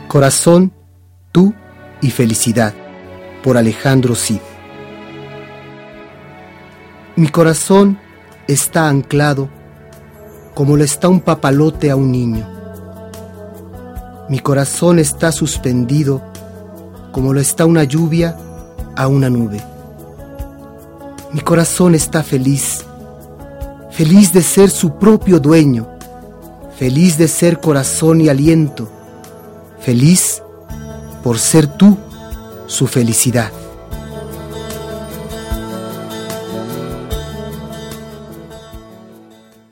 Corazón, tú y felicidad, por Alejandro Cid. Mi corazón está anclado como lo está un papalote a un niño. Mi corazón está suspendido como lo está una lluvia a una nube. Mi corazón está feliz, feliz de ser su propio dueño, feliz de ser corazón y aliento, feliz por ser tú su felicidad.